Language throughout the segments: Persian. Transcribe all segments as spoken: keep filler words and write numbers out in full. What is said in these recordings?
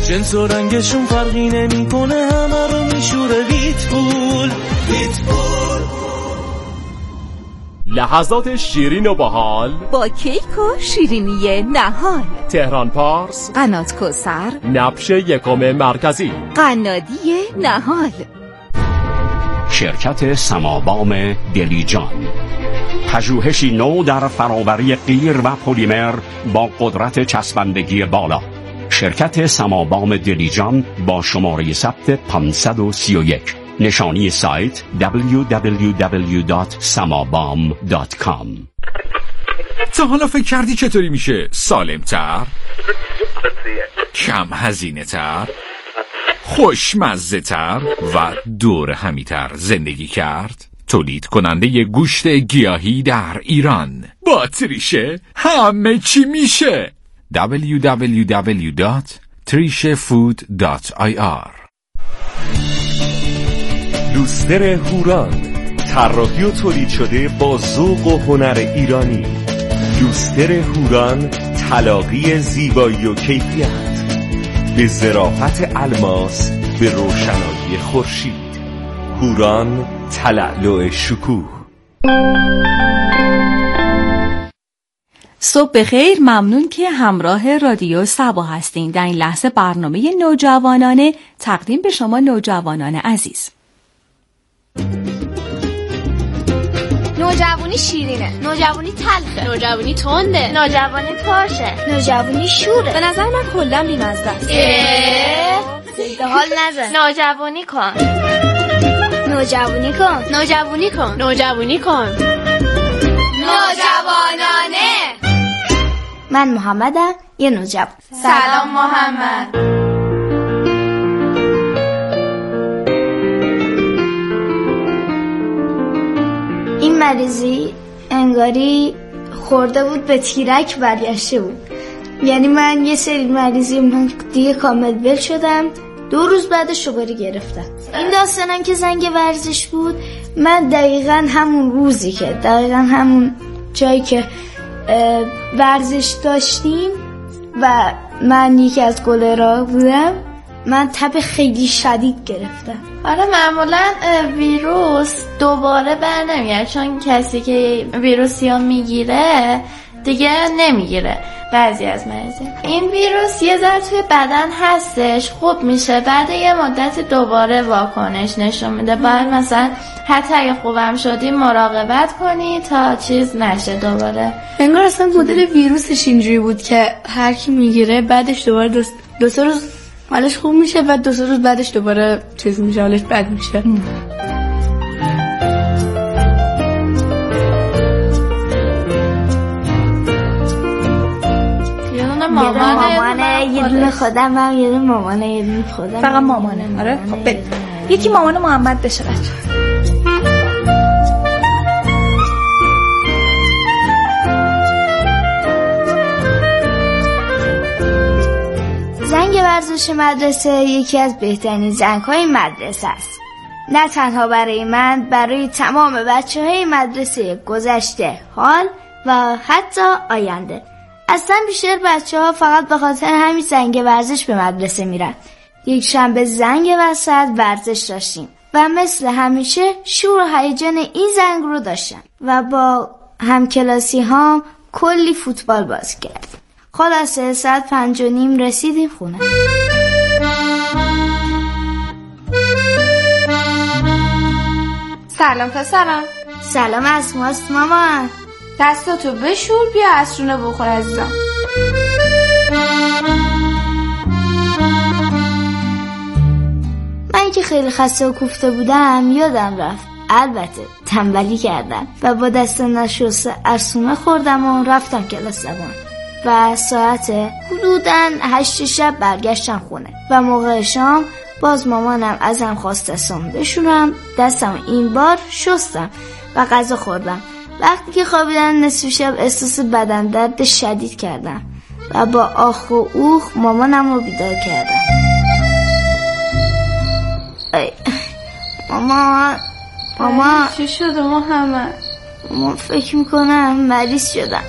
جنس و رنگشون فرقی نمیکنه، همه رو میشوره ویتفول. ویتفول لحظات شیرین و باحال با کیک و شیرینی نهال. تهران پارس، قنات کوثر، نبش یکم مرکزی، قنادی نهال. شرکت سمابام دلیجان، پژوهشی نو در فراوری قیر و پلیمر با قدرت چسبندگی بالا. شرکت سمابام دلیجان با شماره ثبت پانصد و سی و یک. نشانی سایت دبلیو دبلیو دبلیو دات samabam دات کام. تا حالا فکر کردی چطوری میشه سالمتر، کم هزینه تر، خوشمزه تر و دور همیتر زندگی کرد؟ تولید کننده گوشت گیاهی در ایران با تریشه همه چی میشه. دبلیو دبلیو دبلیو دات تریشه فود دات آی آر. لوستر هوران، طراحی و تولید شده با ذوق و هنر ایرانی. لوستر هوران، تلاقی زیبایی و کیفیت به ظرافت الماس، به روشنایی خورشید. هوران، تلألؤ شکوه. صبح بخیر، ممنون که همراه رادیو صبا هستین. در این لحظه برنامه نوجوانانه تقدیم به شما نوجوانان عزیز. نوجوانی شیرینه، نوجوانی تلخه، نوجوانی تنده، نوجوانی پاشه، نوجوانی شوره. به نظر من کلا بی‌مزه است. زیده حال نزن. نوجوانی کن، نوجوانی کن، نوجوانی کن، نوجوانی کن. نوجوانانه. من محمدم، یه نوجوان. سلام محمد. این مریضی انگاری خورده بود به تیرک برگشته بود. یعنی من یه سری مریضی من دیگه کامل ول شدم، دو روز بعدش دوباره گرفتم. این داستانم که زنگ ورزش بود، من دقیقاً همون روزی که دقیقاً همون جایی که ورزش داشتیم و من یکی از گلرها بودم، من تب خیلی شدید گرفتم. آره معمولا ویروس دوباره بر نمیاد، چون کسی که ویروسی ها میگیره دیگه نمیگیره. بعضی از مریضی این ویروس یه ذره توی بدن هستش، خوب میشه، بعد یه مدت دوباره واکنش نشون میده. باید مثلا حتی اگه خوبم شدی مراقبت کنی تا چیز نشه دوباره. انگار اصلا مدل ویروسش اینجوری بود که هر کی میگیره بعدش دوباره دو, دو سه روز حالش خوب میشه، بعد دو سه روز بعدش دوباره چیز میشه، حالش بد میشه. مامانه یه دونه خودم هم یه دونه مامانه یه دونه خودم. فقط مامانه. آره خب بده. یکی مامان محمد بشه بچه. زنگ ورزش مدرسه یکی از بهترین زنگ‌های مدرسه است. نه تنها برای من، برای تمام بچه‌های مدرسه گذشته، حال و حتی آینده. اصلا بیشتر بچه ها فقط به خاطر همین زنگ ورزش به مدرسه میرن. یک شنبه زنگ وسط ورزش داشتیم و مثل همیشه شور و هیجان این زنگ رو داشتم و با همکلاسی هام کلی فوتبال بازی کردیم. خلاصه ساعت پنج و نیم رسیدیم خونه. سلام پسرم. سلام از ماست مامان. دستاتو بشور بیا عصرونه بخور عزیزم. من که خیلی خسته و کوفته بودم یادم رفت، البته تنبلی کردم و با دست نشسته عصرونه خوردم و رفتم کلاس زبان و ساعت حدوداً هشت شب برگشتم خونه و موقع شام باز مامانم ازم خواست دستم بشورم، دستم این بار شستم و غذا خوردم. وقتی که خوابیدن نصف شب احساس بدن درد شدید کردم و با آخ و اوخ مامانم رو بیدار کردم. ای ماما ماما چی شده محمد؟ ماما فکر میکنم مریض شدم.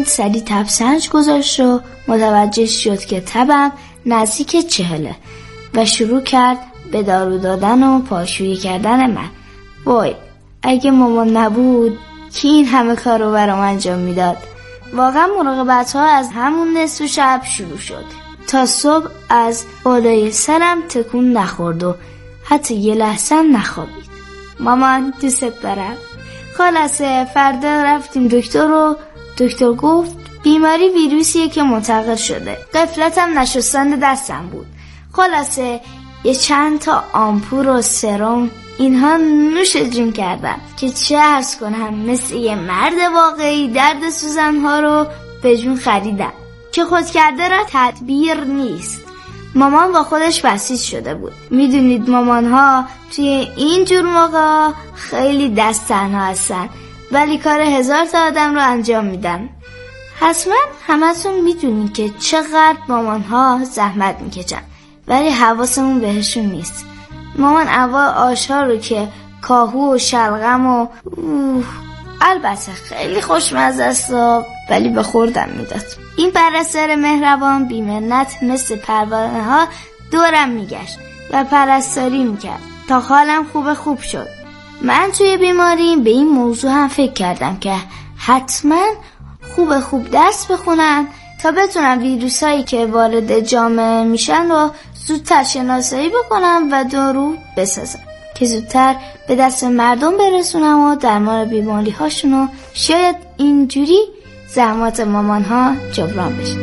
مامان سری تب سنج گذاشت و متوجه شد که تبم نزدیک چهله و شروع کرد به دارو دادن و پاشویی کردن من. وای اگه مامان نبود کی این همه کار رو برام انجام میداد. واقعا مراقبت ها از همون نصف شب شروع شد تا صبح از بالای سرم تکون نخورد و حتی یه لحظه هم نخوابید. مامان دوست دارم. خلاصه فردا رفتیم دکتر و دکتر گفت بیماری ویروسیه که منتقل شده. غفلتم نشستن دستم بود. خلاصه یه چند تا آمپول و سرم اینها نوش جون کردم که چه عرض کنم، مثل یه مرد واقعی درد سوزنها رو به جون خریدم که خود کرده را تدبیر نیست. مامان با خودش بسیج شده بود. میدونید مامان ها توی این جور موقع خیلی دست تنها هستن ولی کار هزار تا آدم رو انجام میدن. حتما همتون میدونید که چقدر مامان ها زحمت میکشن ولی حواسمون بهشون نیست. مامان اول آشها رو که کاهو و شلغم و اوه البته خیلی خوشمزه است ولی به خوردم میداد. این پرستار مهربان بی‌منت مثل پروانه ها دورم میگشت و پرستاری میکرد تا حالم خوب خوب شد. من توی بیماریم به این موضوع هم فکر کردم که حتما خوب خوب درس بخونن تا بتونم ویروس هایی که وارد جامعه میشن رو زودتر شناسایی بکنم و دارو بسازم که زودتر به دست مردم برسونم و درمان بیماری هاشونو شاید اینجوری زحمات مامان ها جبران بشه.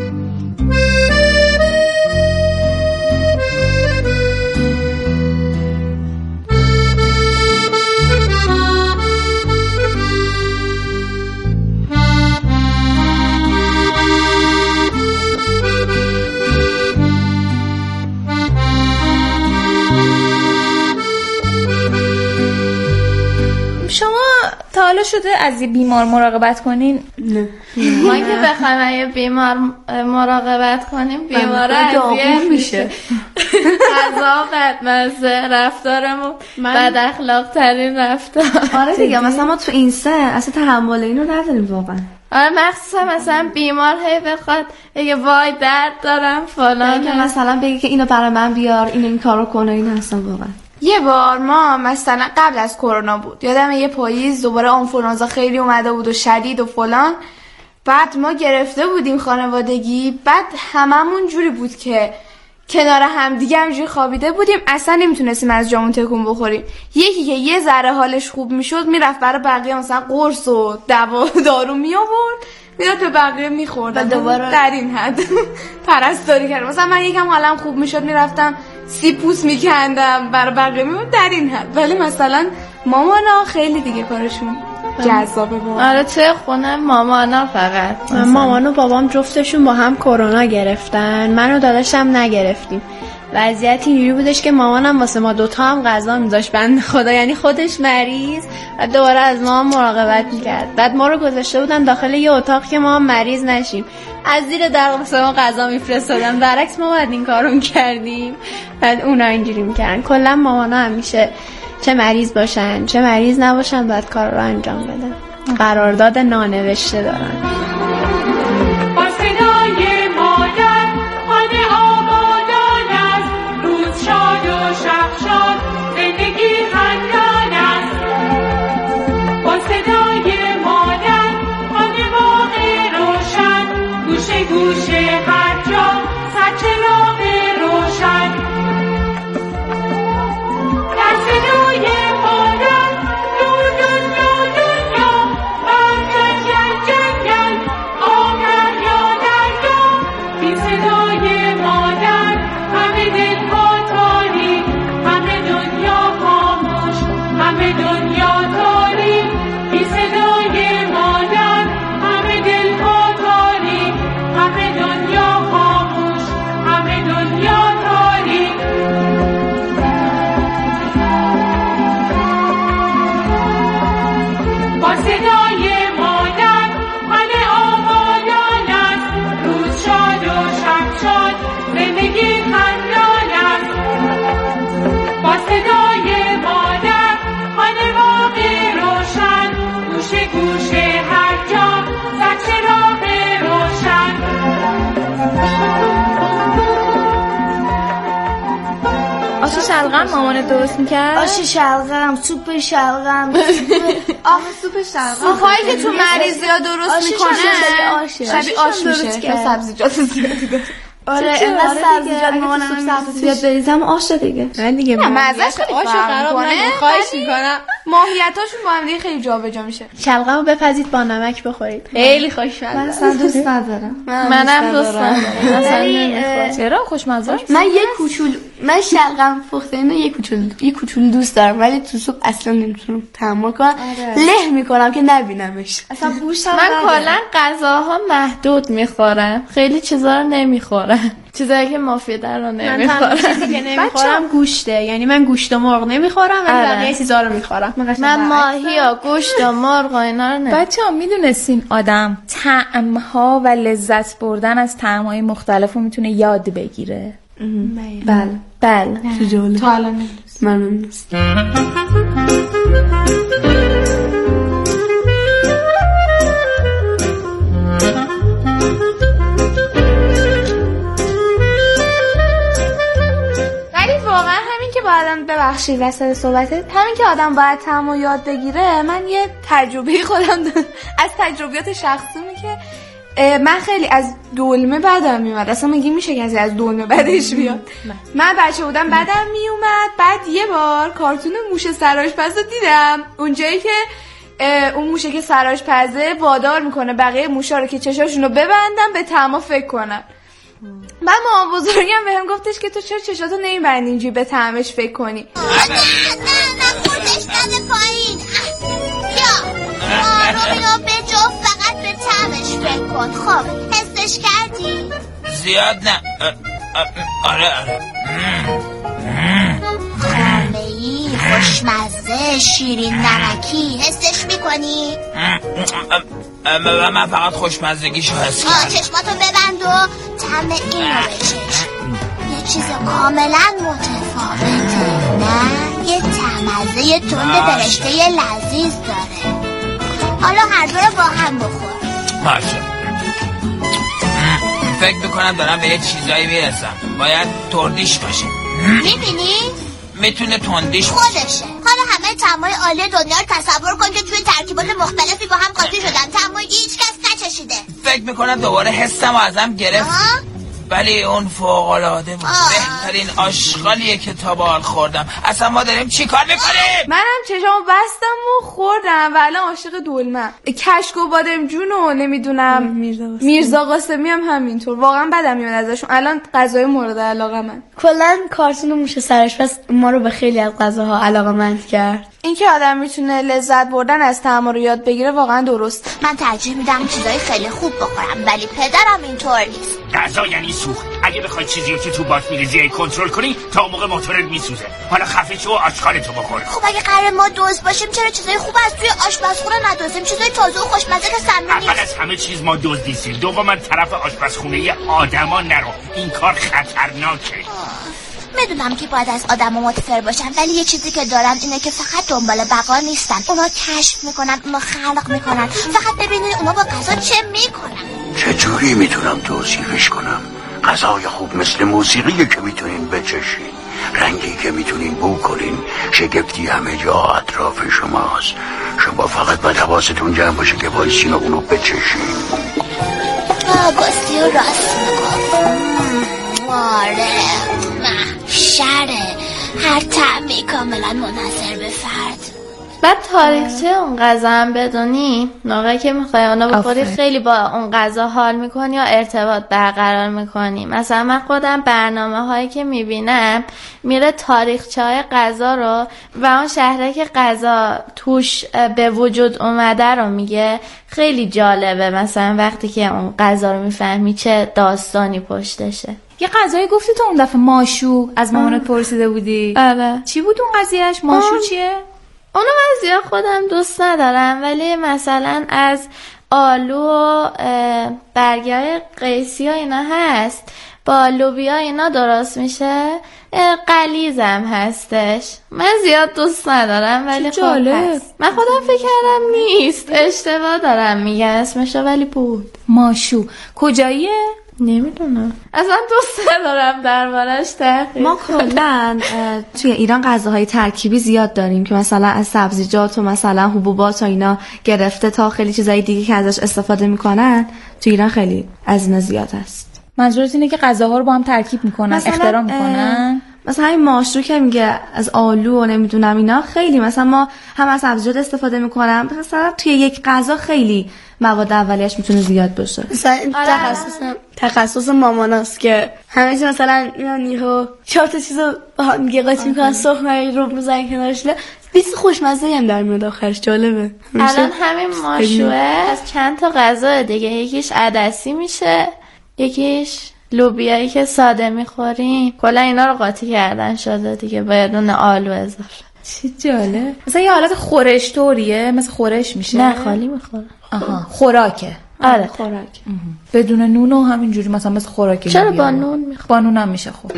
تا حالا شده از یه بیمار مراقبت کنین؟ نه. ما که بخوایم یه بیمار مراقبت کنیم بیمار اذیت میشه. غذا بدمزه، رفتارمون بد اخلاق ترین رفتار. آره دیگه مثلا ما تو این سن اصلا تحمل اینو نداریم واقعا. آره مخصوصا مثلا بیمار هی بخواد بگه وای درد دارم فلان، که مثلا بگه که اینو برای من بیار، اینو این کارو کنه، این اصلا واقعا. یه بار ما مثلا قبل از کرونا بود، یادم یه پاییز دوباره آنفولانزا خیلی اومده بود و شدید و فلان، بعد ما گرفته بودیم خانوادگی، بعد هممون جوری بود که کنار هم دیگه همجوری خوابیده بودیم، اصلا نمیتونستیم از جامون تکون بخوریم. یکی که یه ذره حالش خوب میشد میرفت برای بقیه مثلا قرص و دوا دارو می آورد میداد به بقیه میخورد و دوباره در این حد پرستاری کردم. مثلا من یکم حالم خوب میشد میرفتم سی پوست میکندم برای بقیه میمون در این حد. ولی مثلا مامانا خیلی دیگه کارشون جذابه. آره توی خونه مامانا فقط مامان و بابام جفتشون با هم کرونا گرفتن، من و داداشم نگرفتیم. وضعیت اینجوری بودش که مامانم واسه ما دوتا هم غذا میذاشت بند خدا، یعنی خودش مریض و دوباره از ما هم مراقبت میکرد. بعد ما رو گذاشته بودن داخل یه اتاق که ما هم مریض نشیم، از زیر در واسه ما غذا میفرستادن، برعکس ما باید این کارو میکردیم. بعد اونا اینجوری میکردن. کلا مامانا همیشه چه مریض باشن چه مریض نباشن باید کار رو انجام بدن، قرارداد نانوشته دارن. گوشه هر جا سرچراغ روشن، در صدای مادر دور دنیا دنیا بر جنگل جنگل هم مامانت درست میکرد؟ آش شلغم، سوپ شلغم. آخه سوپ شلغم سوپایی که تو مریضی ها درست میکنه شبیه آش میشه که سبزیجات زیادی داره. آره اینقدر سبزیجات مامانم زیاد بریزم آش دیگه. من دیگه مزهش خیلی آش خراب نکنه. خواهش میکنم. ماهیتاشون با هم دیگه خیلی جابجا میشه. شلغمو بپزید با نمک بخورید. خیلی خوشمزه. من اصلا دوست ندارم. منم دوست ندارم. اصلا نمیخوام. چرا خوشمزه؟ من یه کوچولو من شلغم پخته اینو یه کوچولو یه کوچولو دوست دارم ولی تو سوپ اصلا نمیتونم تحمل کنم. له میکنم که نبینمش. اصلا بوش من کلا غذاها محدود میخورم. خیلی چیزا رو نمیخورم. چیزایی که مفیده رو نمیخورم. من چیزی که نمیخورم گوشته. یعنی من گوشت و مرغ نمیخورم ولی بقیه چیزا رو میخورم. من ماهی و گوشت و مرغ و اینا رو نمیخورم. بچه‌ها میدونستین آدم طعم‌ها و لذت بردن از طعم‌های مختلفو میتونه یاد بگیره؟ بله بله تو جالب تو الان نمیدونست من نمیدونست. آدم ببخشید وسط صحبتت همین که آدم باید طعمو یاد بگیره. من یه تجربه خودم دارم از تجربیات شخصیمه که من خیلی از دلمه بدم میومد. اصلا مگه میشه کسی از دلمه بدش بیاد؟ من بچه بودم بدم میومد. بعد یه بار کارتون موش سرآشپز رو دیدم اونجایی که اون موشه که سرآشپزه وادار میکنه بقیه موشا رو که چشاشونو ببندن به طعما فکر کنن. من مامان بزرگم بهم گفتش که تو چرا چشاتو نمیبندی اینجوری به طعمش فکر کنی؟ نه نه نه خوردش نده پایین. یا آرومینو به جو فقط به طعمش فکر کن. خب حسش کردی؟ زیاد نه. آره آره خامه‌ای خوشمزه شیرین نمکی حسش میکنی؟ من فقط خوشمزدگیشو حس کردم. چشماتو ببند و طعم اینو بچش. یه چیز کاملا متفاوته. نه یه طعمزه تند برشته لذیذ داره. حالا هر دو رو با هم بخور. باشه. فکر میکنم دارم به یه چیزایی میرسم. باید تردیش باشه. میبینی؟ میتونه تندیش خودشه. حالا همه طعمای عالی دنیا رو تصور کن که توی ترکیبات مختلفی با هم قاطی شدن. طعمای هیچ کس نچشیده. فکر میکنم دوباره حسم ازم گرفت. ولی اون فوق‌العاده بود. بهترین آشغالیه که تا به حال خوردم. اصلا ما داریم چی کار میکنیم؟ منم چشامو بستم و خوردم و الان عاشق دلمم. کشک و بادمجون و نمیدونم میرزا قاسمی هم همینطور. واقعا بدم میاد ازشون. الان غذای مورد علاقه من. کلا کارتون موش سرآشپز ما رو به خیلی از غذاها علاقه‌مند کرد. این که آدم میتونه لذت بردن از طعم رو یاد بگیره واقعا درست. من ترجیح میدم چیزای خیلی خوب بخورم ولی پدرم اینطور نیست. غذا یعنی سوخت. اگه بخوای چیزی رو که تو بات میریزی کنترل کنی تا موقع موتورت میسوزه. حالا خفه شو و آشغالتو بخور. خب اگه قرار ما دوست باشیم چرا چیزای خوب از توی آشپزخونه ندوزیم؟ چیزای تازه و خوشمزه که سمی نیست. اول از همه چیز ما دزد نیستیم. دوم طرف آشپزخونه آدما نرو. این کار خطرناکه. میدونم که باید از آدم متفر باشن ولی یه چیزی که دارن اینه که فقط دنبال بقا نیستن. اونا کشف میکنن، اونا خلق میکنن. فقط ببینید اونا با غذا چه میکنن. چجوری میتونم توصیفش کنم؟ غذای خوب مثل موسیقی که میتونین بچشین، رنگی که میتونین بو کنین، شگفتی همه جا اطراف شماست. شما فقط باید حواستون جمع باشه که وایسین و اونو بچشین. آگاستی و راست میگفت. آره محشره. هر طعمی کاملا منحصر به فرد. بعد تاریخچه اون غذا هم بدونی موقعی که میخوای اونو بخوری خیلی با اون غذا حال میکنی یا ارتباط برقرار میکنی. مثلا من خودم برنامه هایی که میبینم میره تاریخچه های غذا رو و اون شهره که غذا توش به وجود اومده رو میگه. خیلی جالبه مثلا وقتی که اون غذا رو میفهمی چه داستانی پشتشه. یه غذایی گفتی تو اون دفعه ماشو از مامانت پرسیده بودی. آره. چی بود اون قضیهش؟ ماشو آه. چیه؟ اونو من زیاد خودم دوست ندارم ولی مثلا از آلو و برگه قیسی ها اینا هست با لوبیا اینا درست میشه. قلیزم هستش. من زیاد دوست ندارم ولی خب هست. من خودم فکر کردم نیست. اشتباه دارم میگم اسمشو ولی بود. ماشو کجاییه؟ نمیدونم اصلا دوست ندارم دربارش تحقیق. ما کلا توی ایران غذاهای ترکیبی زیاد داریم که مثلا از سبزیجات و مثلا حبوبات و اینا گرفته تا خیلی چیزای دیگه که ازش استفاده میکنن. توی ایران خیلی از اینا زیاد هست. منظورت اینه که غذاها رو با هم ترکیب میکنن، اختراع میکنن؟ مثلا همین ماشرو که میگه از آلو و نمیدونم اینا، خیلی مثلا ما هم از سبزیجات استفاده میکنم، مثلا توی یک غذا خیلی مواد اولیه‌اش میتونه زیاد باشه. مثلا تخصص تخصص ماماناست که همیشه مثلا اینا چهار تا چیزو با هم دیگه قاطی میکنن، سرخ رو میذارن کنارش، بیست خوشمزه هم در میاد آخرش. جالبه. الان همین ماشوه از چند تا غذا دیگه، یکیش عدسی میشه، یکیش لوبیایی که ساده میخوریم، کلا اینا رو قاطی کردن شده دیگه، باید اون آلو اضافه. چی جالب. مثلا یه حالت خورش طوریه، مثل خورش میشه؟ نه خالی میخوره. آها خوراکه. آره خوراک. بدون نون و همینجوری مثلا مثل خوراکه. چرا با نون میخوره؟ با نون هم میشه خورد.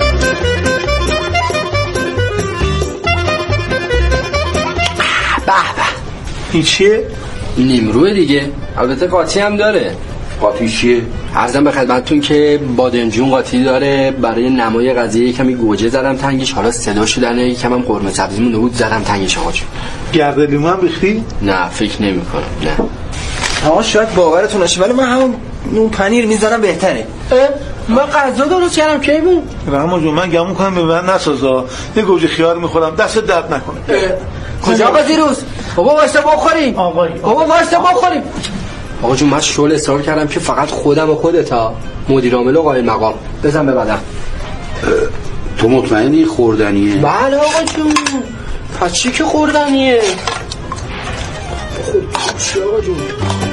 به به. این چیه؟ نیمروه دیگه. البته قاطی هم داره. قاطی چیه؟ عرضم به خدمتتون که بادمجون قاطی داره. برای نمای قضیه کمی گوجه زدم تنگش، حالا صدا شدن یکم هم قرمه سبزی مونده بود زدم تنگش. آقا جون گرده لیمو هم ریختی؟ نه فکر نمی کنم. نه آقا شاید باورتون نشه ولی من همون نون پنیر میذارم بهتره. من غذا درست کردم کی بود؟ رحمان جون من گمون کنم به من نسازا، یه گوجه خیار میخورم، دست درد نکنه. کجا آقا دیروز؟ بابا واسه بخوریم. آقای بابا واسه بخوریم. آقا جون من شغل اصرار کردم که فقط خودم و خودتا، مدیر عامل و قائم مقام بزن ببدم. تو مطمئنی خوردنیه؟ بله آقا جون. پس چی که خوردنیه؟ خب چی آقا جون؟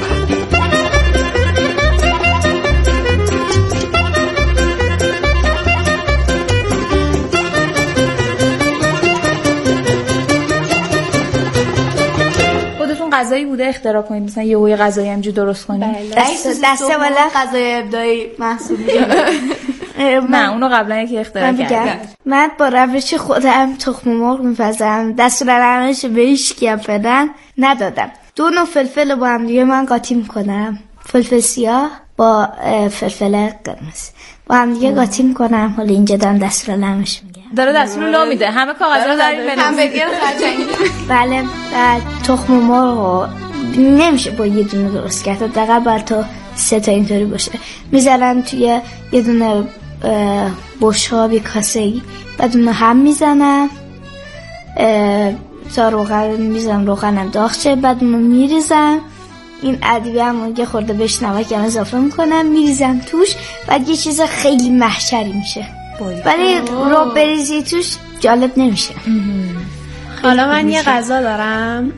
غذایی بوده اختراع کنید، مثلا یه هوی غذایی همجوری درست کنید؟ دسته دسته والا غذای ابداعی محسوب میشه. نه اونو قبلا یکی اختراع کردن. من با روش خودم تخم مرغ می‌پزم، دستورالعملش به هیچ کی فعلا ندادم. دو نوع فلفل با هم دیگه من قاطی میکنم، فلفل سیاه با فلفل قرمز با هم دیگه قاطی میکنم. حالا اینجا دارم دستورالعملش میگم. داره دستور لو میده، همه کاغذا رو داریم بنویسیم. هم بگیر خرچنگی. بله بعد تخم مرغ نمیشه با یه دونه درست کرد، حداقل باید تا سه تا اینطوری باشه. میذارن توی یه دونه بشقاب یه کاسه‌ای، بعد اونو هم میزنم تا روغن میزنم، روغنم داغ شه، بعد اونو میریزم. این ادویه هم یه خورده بهش نمک هم اضافه میکنم، میریزم توش، بعد یه چیز خیلی محشری میشه. ولی رو بریزی توش جالب نمیشه. حالا من یه غذا دارم.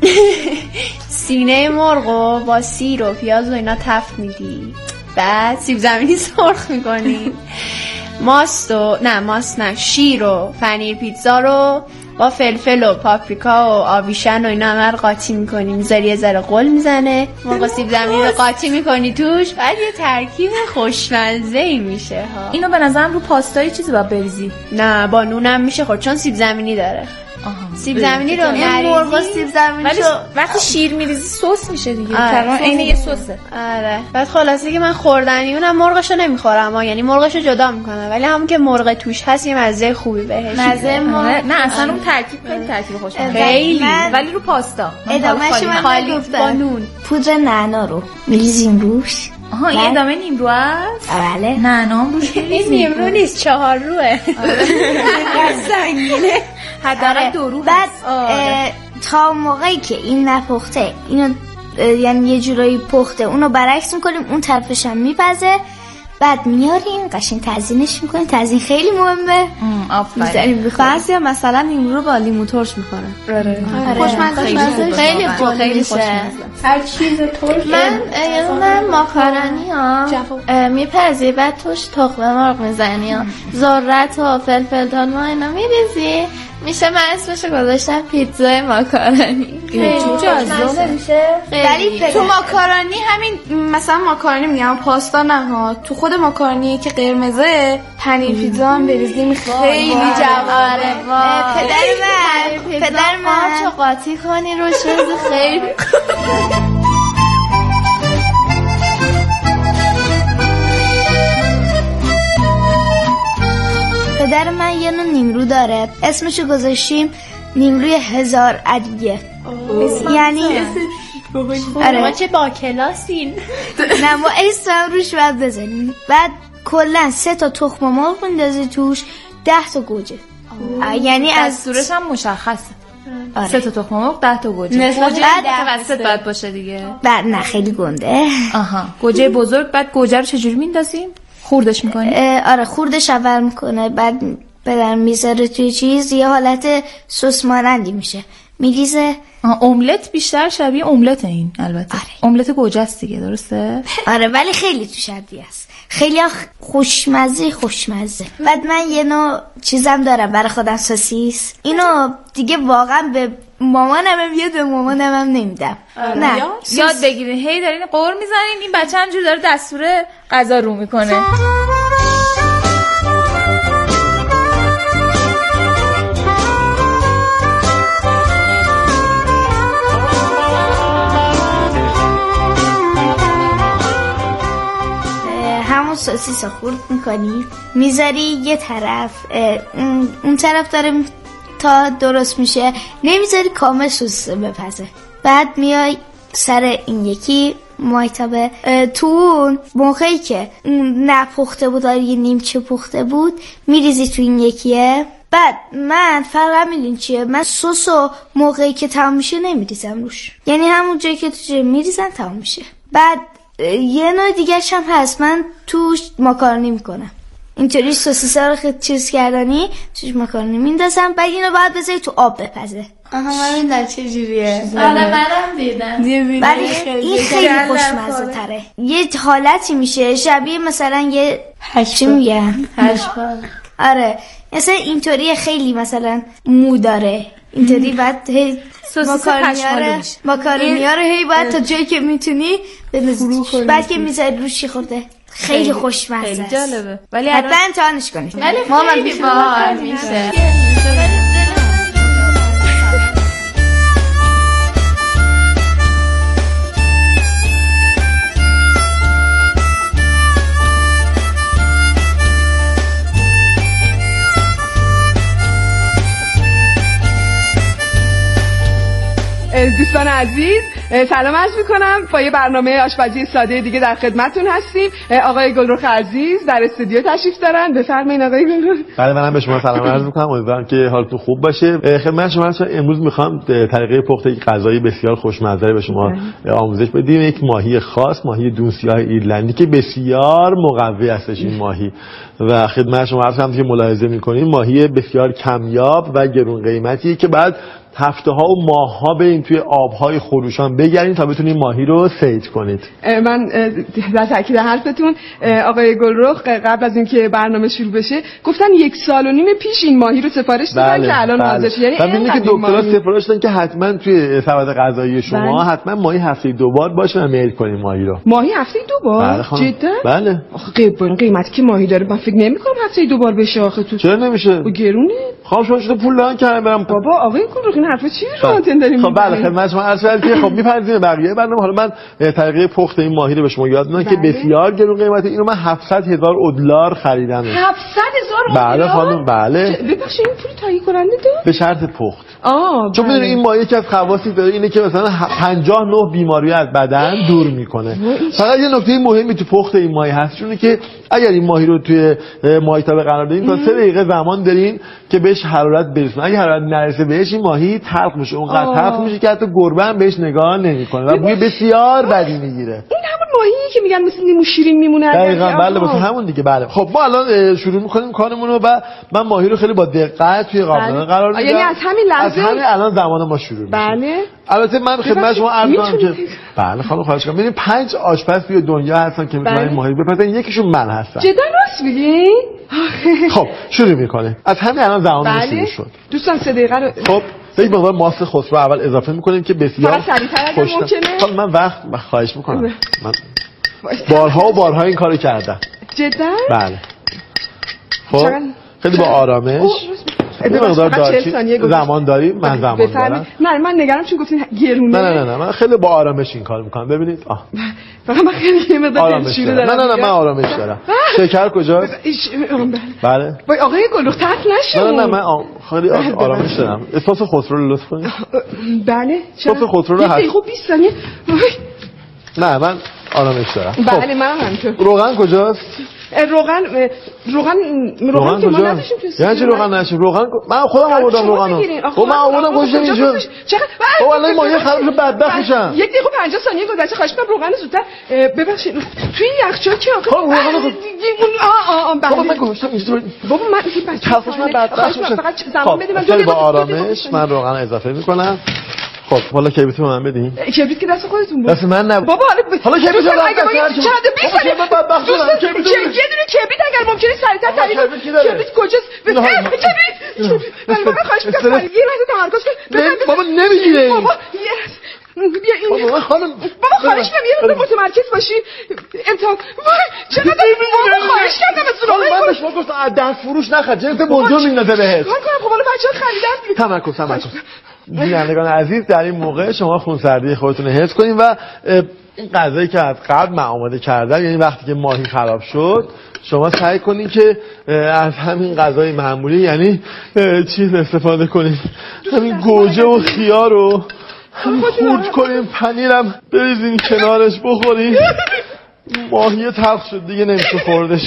سینه مرغو با سیر و پیاز و اینا تفت میدی، بعد سیب زمینی سرخ میکنی، ماست و نه ماست نه شیر و پنیر پیتزا رو با فلفل و پاپریکا و آبیشن و اینا همه رو قاطی میکنی، میذاری یه ذره قل میزنه، مرغ سیب زمینی رو قاطی میکنی توش، بعد یه ترکیب خوشمزه‌ای میشه ها. اینو به نظرم رو پاستایی چیزی باید بریزی. نه با نونم میشه خورد چون سیب زمینی داره. سیب زمینی رو میریزی، مرغ سیب زمینی ولی وقتی شیر میریزی سس میشه دیگه. تقریبا عین یه سسه. آره. بعد خلاصه که من خوردنی اونم مرغشو نمیخورم ها، یعنی مرغشو جدا میکنم، ولی همون که مرغ توش هست یه مزه خوبی بهش. مزه مرغ نه اصلا اون ترکیب خیلی ترکیب خوشمزه خیلی، ولی رو پاستا ادامهش من خالی با نون پودر نعنا رو میریزیم روش. آها این ادامه نیمرو است؟ بله. نعنا روش این نیمرو نیست، چهار روه. زنگینه. حداقل دو رو. بعد تا موقعی که این نپخته، اینو یعنی یه جورایی پخته، اونو برعکس میکنیم، اون طرفش هم میپزه، بعد میاریم قشنگ تزیینش میکنیم. تزیین خیلی مهمه. آفرین. بعضی مثلا نیمرو با لیمو ترش میکنن. آره. خوشمزه خیلی خوب خیلی خوشمزه. هر چیز ترش. من یه ماکارونی ها میپزی، بعد توش تخم مرغ میزنی ها، ذرت و فلفل دلمه اینا میریزی، میشه من اسمشو گذاشتم پیتزای ماکارونی. خیلی جذاب میشه. ولی تو ماکارونی همین مثلا ماکارونی میگم، پاستا نه ها، تو خود ماکارونی که قرمزه پنیر پیتزا هم بریزیم خیلی جواره. پدر من پدر من چه قاطی کنی روش خیلی مادر من یه نوع نیمرو داره، اسمشو گذاشتیم نیمروی هزار عدیه. یعنی آره ما چه با کلاسین. نه ما اسم روش باید بزنیم. بعد کلا سه تا تخم مرغ میندازی توش، ده تا گوجه. یعنی از صورتش هم مشخصه. آره. سه تا تخم مرغ، ده تا گوجه. گوجه متوسط باید باشه دیگه. بعد نه خیلی گنده. آها گوجه بزرگ. بعد گوجه رو چجوری میندازیم؟ خوردش میکنی؟ آره خوردش اول میکنه، بعد بدن میذاره توی چیز، یه حالت سس مانندی میشه، میریزه. املت بیشتر شبیه املت این البته. آره. املت گوجه است دیگه، درسته؟ آره ولی خیلی تو شبیه است، خیلی خوشمزه خوشمزه. بعد من یه نوع چیزم دارم برای خودم، سوسیس. اینو دیگه واقعا به مامانم میاد، به مامانم هم نمیدم. نه یاد بگیرین، هی دارین قور میزنین، این بچه همجور داره دستور غذا رو میکنه. همون سوسیس رو خورد میکنی، میذاری یه طرف، اون طرف داره تا درست میشه، نمیذاری کامل سوسیس بپزه. بعد میای سر این یکی مایتابه، تو اون موقعی که نپخته بود، یه نیمچه پخته بود، میریزی تو این یکیه. بعد من فرق میدین چیه، من سسو موقعی که تمام میشه نمیریزم روش، یعنی همون جایی که تو میریزن تمام میشه. بعد یه نوع دیگه هم هست، من توش ماکارونی میکنم، اینطوری سوسیسا رو خیلی چیز کردنی توش ماکارونی میندازم، بعد اینو باید بذاری تو آب بپزه. آها من میدونم چه جوریه. آره منم دیدم. ولی این خیلی خوشمزه تره، یه حالتی میشه شبیه مثلا یه چی میگن هشپال. آره مثلا اینطوری خیلی مثلا مو داره، اینطوری بعد هی ماکارونیا رو هی باید تا جایی که میتونی بندازی، بعد که میذاری روش خورده. خیلی خوشمزه، خیلی جالبه. ولی حتما امتحانش کنید. ولی خیلی باحال میشه. دوستان عزیز سلام عرض میکنم، با یه برنامه آشپزی ساده دیگه در خدمتتون هستیم. آقای گلرخ عزیز در استودیو تشریف دارن، بفرمایید آقای گلرخ. بله منم به شما سلام عرض میکنم، امیدوارم که حالتون خوب باشه. خدمت شما هستم. امروز میخوام طریقه پخت یک غذای بسیار خوشمزه به شما آموزش بدیم. یک ماهی خاص، ماهی دون سیاه ایرلندی که بسیار مقوی هستش این ماهی، و خدمت شما هستم که ملاحظه میکنید ماهی بسیار کمیاب و گرون قیمتیه که بعد هفته ها و ماه ها برین توی آبهای خروشان بگردین تا بتونین ماهی رو صید کنید. من در تاکید حرفتون آقای گلرخ قبل از اینکه برنامه شروع بشه گفتن یک سال و نیم پیش این ماهی رو سفارش دادن بله، که الان حاضر شده. یعنی ببینید که دکترا سفارش دادن که حتما توی سبد غذایی شما بله. حتما ماهی هفته دو بار باشه و میل کنیم ماهی رو. ماهی هفته دو بار؟ بله جدا؟ بله. آخه قیمت قیمتی که ماهی داره من فکر نمی‌کنم هفته دو بار بشه. آخه تو چرا نمیشه؟ گرونه؟ خب شما شده پول دادن که برام. بابا آقای گلرخ این حرفا چی رو داریم؟ خب بله خدمت شما عرض کردم که خب می‌پذیریم بقیه برنامه. حالا من طریقه پخت این ماهی رو به شما یاد میدم که بسیار گرون قیمته. اینو من هفتصد هزار دلار خریدم. هفتصد هزار بله خانم بله. ببخشید این پول تهیه کننده داره؟ به شرط پخت. آه چون ببینید این ماهی که از خواصی داره اینه که مثلا پنجاه و نه بیماری از بدن دور میکنه. فقط یه نکته مهمی تو پخت این ماهی هست، چونه که اگر این ماهی رو توی مایتابه قرار بدین تا سه دقیقه زمان دارین که بهش حرارت برسونه. اگه حرارت نرسه بهش این ماهی تلخ میشه، اونقدر تلخ میشه که حتی گربه هم بهش نگاه نمیکنه و بوی بسیار بدی میگیره. این همون ماهیه که میگن مثل نیمو شیرین میمونه. دقیقاً بله واسه همون دیگه. بله خب ما الان شروع میکنیم کارمون رو و من ماهی رو خیلی با دقت توی قابلمه قرار میدم. یعنی از همین لحظه از همین الان زمان ما شروع میشه. بله البته من خدمت شما عرض کنم که بله خانم خواهش می‌کنم ببینید پنج آشپز توی دنیا هستن که میتونن این ماهی بپزن، یکیشون من هستم. جدا راست میگین؟ خب شروع میکنه از همین الان زمان ما شروع شد. دوستان سه دقیقه رو خب یک مقدار ماست خسرو اول اضافه میکنیم که بسیار خوشمزه. خب من وقت خواهش میکنم، من بارها و بارها این کارو کردم. جدا؟ بله. خب خیلی با آرامش مقدار دارچین زمان داری من زمان دارم. نه من نگرانم چون گفتین گرونه. نه نه نه من خیلی با آرامش این کار میکنم. ببینید آه فقط من خیلی یه مقدار دلشوره دارم. نه نه نه من آرامش دارم. شکر کجاست؟ بله وای آقای گلرخ ترس نشو. نه نه من خیلی آرامش دارم. سس خسرو رو لطف کنید. بله سس خسرو رو هست. خب بیست ثانیه. نه من آرامش دارم. بله منم همینطور. روغن کجاست؟ روغن روغن روغن که ما نداشتیم تو یعنی چی روغن نشه؟ روغن من خودم آوردم روغنو. خب من آوردم گوشم اینجا. خب الان ما یه خراب بدبخت میشم. یک دقیقه و پنجاه ثانیه گذشته خواهش می‌کنم روغن زودتر ببخشید توی یخچال که آخه خب روغن آ آ بابا من گوشم اینجوری بابا من این بچه خواهش من بدبخت میشم. فقط زمان بده من خیلی با آرامش من روغن اضافه می‌کنم. خب حالا کبریت من بدین. کبریت که دست خودتون بود. دست من نه. بابا حالا حالا کبریت رو اگه ما چند بیست ثانیه بدبخت شدم. کبریت یه دونه کبریت اگر ممکنه سریعتر تعریف کبریت کجاست؟ کبریت. ولی بابا خواهش می‌کنم یه لحظه تمرکز کن. بابا نمیگیره. بابا بیا این بابا خانم بابا خواهش می‌کنم یه لحظه متمرکز باشی. امتحان چقدر بابا خواهش کردم از شما من به شما گفتم دست فروش نخر جنس بونجو میندازه بهت. کار کنم خب حالا بچه‌ها خریدن. تمرکز تمرکز. بینندگان عزیز در این موقع شما خونسردی خودتون رو حفظ کنین و این غذایی که از قبل من آماده کردم یعنی وقتی که ماهی خراب شد شما سعی کنین که از همین غذای معمولی یعنی چیز استفاده کنین همین گوجه و خیار رو همین خورد کنین پنیرم بریزین کنارش بخورین ماهی تلخ شد دیگه نمیشه خوردش.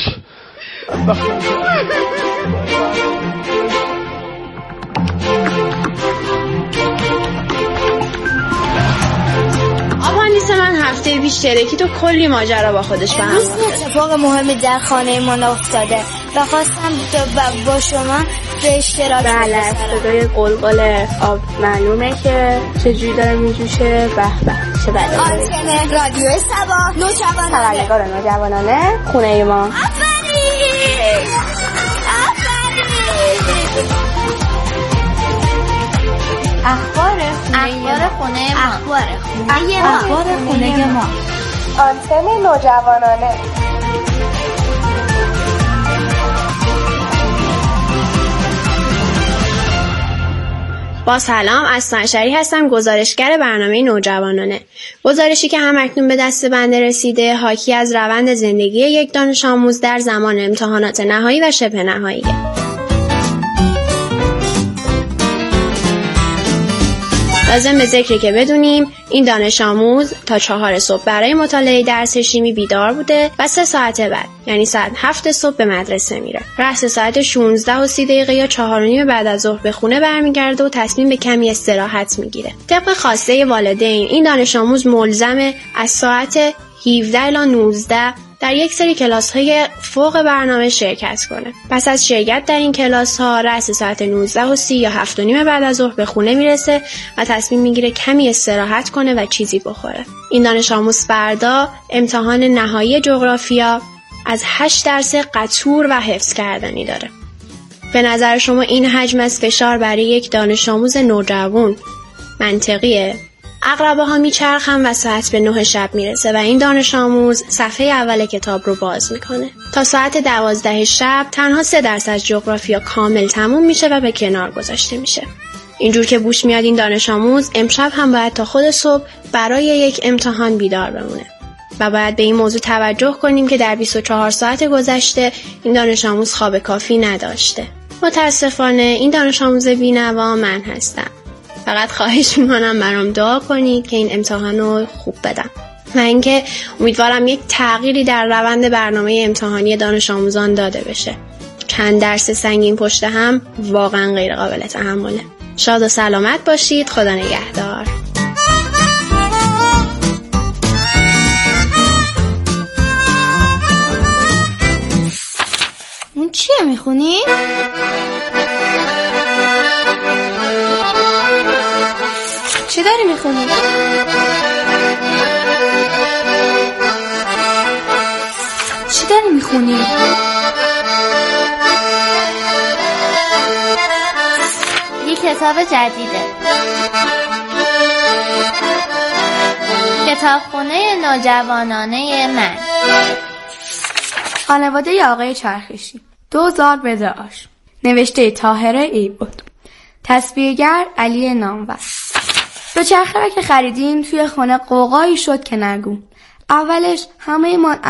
من هفته پیش ترکی تو کلی ماجرا با خودش به هم امروز اتفاق مهمی در خانه من افتاده و خواستم با شما به اشتراک بله صدای قلقل آب معلومه که چجوری داره میجوشه به به چه بده آنتن رادیو سبا نوجوانانه خبرنگار نوجوانانه خونه ما. آفرین اخبار اخبار خونه ما اخبار خونه ما اخبار خونه ما آنتن نوجوانانه. با سلام از سنشری هستم گزارشگر برنامه نوجوانانه. گزارشی که همکنون به دست بنده رسیده حاکی از روند زندگی یک دانش آموز در زمان امتحانات نهایی و شبه نهاییه. لازم به ذکری که بدونیم این دانش آموز تا چهار صبح برای مطالعه درس شیمی بیدار بوده و سه ساعت بعد یعنی ساعت هفت صبح به مدرسه میره. رأس ساعت شانزده و سی دقیقه یا چهار و نیم بعد از ظهر به خونه برمیگرده و تصمیم به کمی استراحت میگیره. طبق خواسته والدین این دانش آموز ملزمه از ساعت هفده الی نوزده در یک سری کلاس‌های فوق برنامه شرکت کنه. پس از شرکت در این کلاس‌ها رأس ساعت نوزده و سی یا هفت و نیم بعد از ظهر به خونه میرسه و تصمیم میگیره کمی استراحت کنه و چیزی بخوره. این دانش آموز فردا امتحان نهایی جغرافیا از هشت درس قطور و حفظ کردنی داره. به نظر شما این حجم از فشار برای یک دانش آموز نوجوان منطقیه؟ عقربه ها میچرخن و ساعت به نه شب میرسه و این دانش آموز صفحه اول کتاب رو باز میکنه. تا ساعت دوازده شب تنها سه درس از جغرافیا کامل تموم میشه و به کنار گذاشته میشه. اینجور که بوش میاد این دانش آموز امشب هم باید تا خود صبح برای یک امتحان بیدار بمونه. و باید به این موضوع توجه کنیم که در بیست و چهار ساعت گذشته این دانش آموز خواب کافی نداشته. متاسفانه این دانش آموز بی‌نوا من هستم. فقط خواهش میکنم برام دعا کنید که این امتحان رو خوب بدم و اینکه امیدوارم یک تغییری در روند برنامه امتحانی دانش آموزان داده بشه. چند درس سنگین پشت هم واقعا غیر قابل تحمله. شاد و سلامت باشید. خدا نگهدار. اون چیه میخونی؟ چی داری میخونی؟ چی داری میخونی؟ یک کتاب جدیده. کتابخونه نوجوانانه من. خانواده ی آقای چرخشی. دوزار بده آش. نوشته طاهره ای بود. تصویرگر علی نامور. دوچرخه را که خریدیم توی خونه قوقایی شد که نگو. اولش همه ما